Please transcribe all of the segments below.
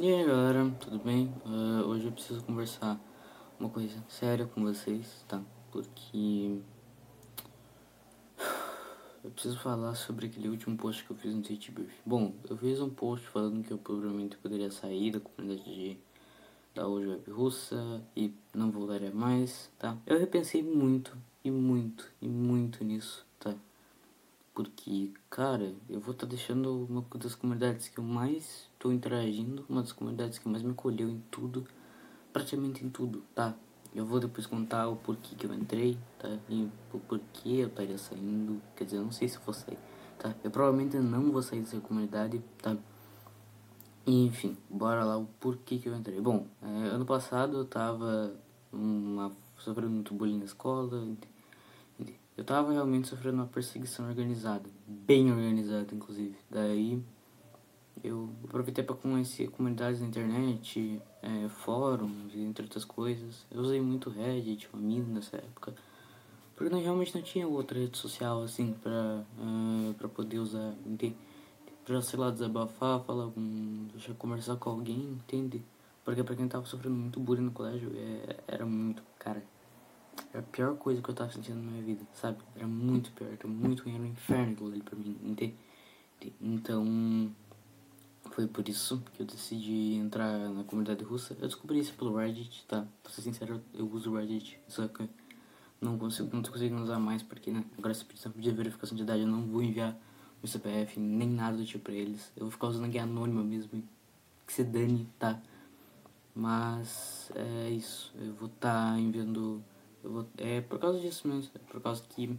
E aí galera, tudo bem? Hoje eu preciso conversar uma coisa séria com vocês, tá? Porque eu preciso falar sobre aquele último post que eu fiz no Twitch. Bom, eu fiz um post falando que eu provavelmente poderia sair da comunidade da hoje web russa e não voltaria mais, tá? Eu repensei muito nisso, tá? Porque, cara, eu vou estar deixando uma das comunidades que eu mais estou interagindo, uma das comunidades que mais me acolheu em tudo, praticamente em tudo, tá? Eu vou depois contar o porquê que eu entrei, tá? E o porquê eu estaria saindo, quer dizer, eu não sei se eu vou sair, tá? Eu provavelmente não vou sair dessa comunidade, tá? E, enfim, bora lá o porquê que eu entrei. Bom, ano passado eu tava sofrendo muito bullying na escola. Eu tava realmente sofrendo uma perseguição organizada, bem organizada inclusive. Daí eu aproveitei para conhecer comunidades na internet, fóruns, entre outras coisas. Eu usei muito Reddit, Família nessa época, porque realmente não tinha outra rede social assim pra poder usar, entende? Pra, sei lá, desabafar, conversar com alguém, entende? Porque pra quem tava sofrendo muito bullying no colégio, era muito, cara, era a pior coisa que eu tava sentindo na minha vida, sabe? Era muito pior, era muito ruim, era um inferno aquilo ali pra mim, entende? Então, foi por isso que eu decidi entrar na comunidade russa. Eu descobri isso pelo Reddit, tá? Pra ser sincero, eu uso o Reddit, só que não tô conseguindo usar mais porque, né? Agora se precisar de verificação de idade, eu não vou enviar meu CPF, nem nada do tipo pra eles. Eu vou ficar usando a guia anônima mesmo, que se dane, tá? Mas é isso, eu vou estar enviando. É por causa disso mesmo, é por causa que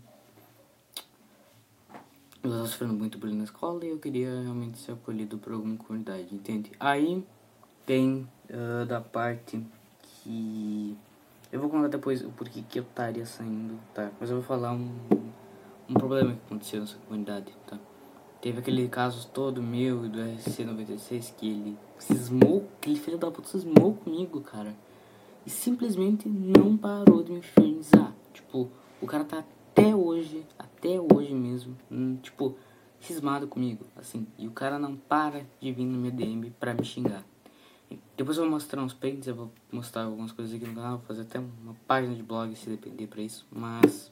eu estava sofrendo muito bullying na escola e eu queria realmente ser acolhido por alguma comunidade, entende? Aí tem da parte que eu vou contar depois o porquê que eu estaria saindo, tá? Mas eu vou falar um problema que aconteceu nessa comunidade, tá? Teve aquele caso todo meu e do RC96 que ele cismou, aquele filho da puta cismou comigo, cara. E simplesmente não parou de me infernizar. Tipo, o cara tá até hoje mesmo, tipo, cismado comigo, assim. E o cara não para de vir no meu DM pra me xingar. Depois eu vou mostrar uns prints, eu vou mostrar algumas coisas aqui no canal, vou fazer até uma página de blog se depender pra isso. Mas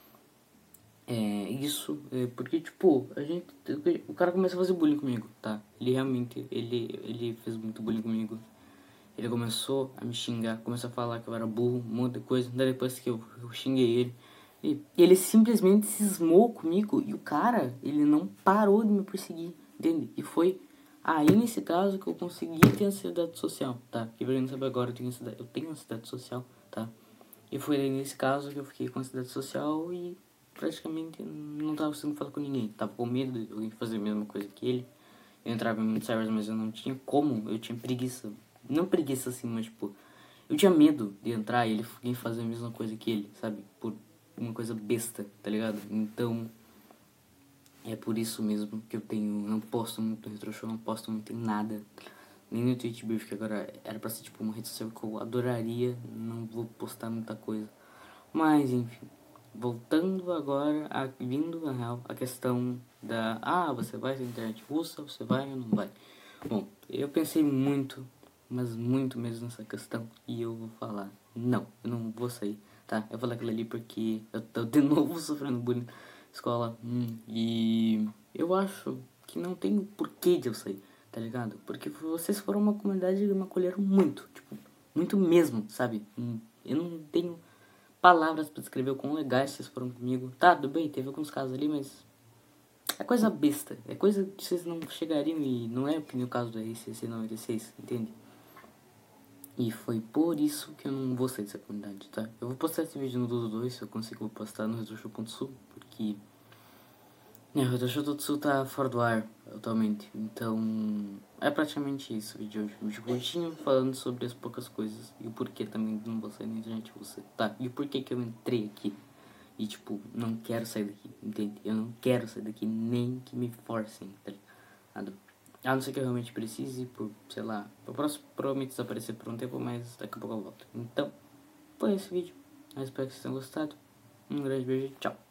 porque tipo, o cara começa a fazer bullying comigo, tá? Ele realmente, ele fez muito bullying comigo. Ele começou a me xingar, começou a falar que eu era burro, um monte de coisa. Daí depois que eu xinguei ele, e ele simplesmente cismou comigo. E o cara, ele não parou de me perseguir, entende? E foi aí nesse caso que eu consegui ter ansiedade social, tá? Que pra quem não sabe agora, eu tenho ansiedade social, tá? E foi aí nesse caso que eu fiquei com ansiedade social e praticamente não tava conseguindo falar com ninguém. Tava com medo de alguém fazer a mesma coisa que ele. Eu entrava em muitos servers, mas eu não tinha como, eu tinha preguiça. Não preguiça assim, mas tipo, eu tinha medo de entrar e alguém fazer a mesma coisa que ele, sabe? Por uma coisa besta, tá ligado? Então, é por isso mesmo que não posto muito no Retro Show, não posto muito em nada. Nem no Twitch Brief, que agora era pra ser tipo uma rede social que eu adoraria, não vou postar muita coisa. Mas enfim, voltando agora, vindo na real, a questão você vai na internet russa, você vai ou não vai? Bom, eu pensei muito, mas muito mesmo nessa questão e eu vou falar, não, eu não vou sair, tá? Eu vou falar aquilo ali porque eu tô de novo sofrendo bullying na escola e eu acho que não tem porquê de eu sair, tá ligado? Porque vocês foram uma comunidade que me acolheram muito, tipo, muito mesmo, sabe? Eu não tenho palavras pra descrever o quão legais vocês foram comigo. Tá, tudo bem, teve alguns casos ali, mas é coisa besta. É coisa que vocês não chegariam e não é o caso do RCC 96, entende? E foi por isso que eu não vou sair dessa comunidade, tá? Eu vou postar esse vídeo no Dudu 2, se eu consigo postar no RetroShow.sul, porque o RetroShow.sul tá fora do ar atualmente. Então, é praticamente isso o vídeo de hoje. Um vídeo curtinho falando sobre as poucas coisas e o porquê também não vou sair na internet você, tá? E o porquê que eu entrei aqui. E tipo, não quero sair daqui, entende? Eu não quero sair daqui nem que me forcem, tá ligado? A não ser que eu realmente precise, sei lá, eu posso provavelmente desaparecer por um tempo, mas daqui a pouco eu volto. Então, foi esse vídeo. Eu espero que vocês tenham gostado. Um grande beijo e tchau.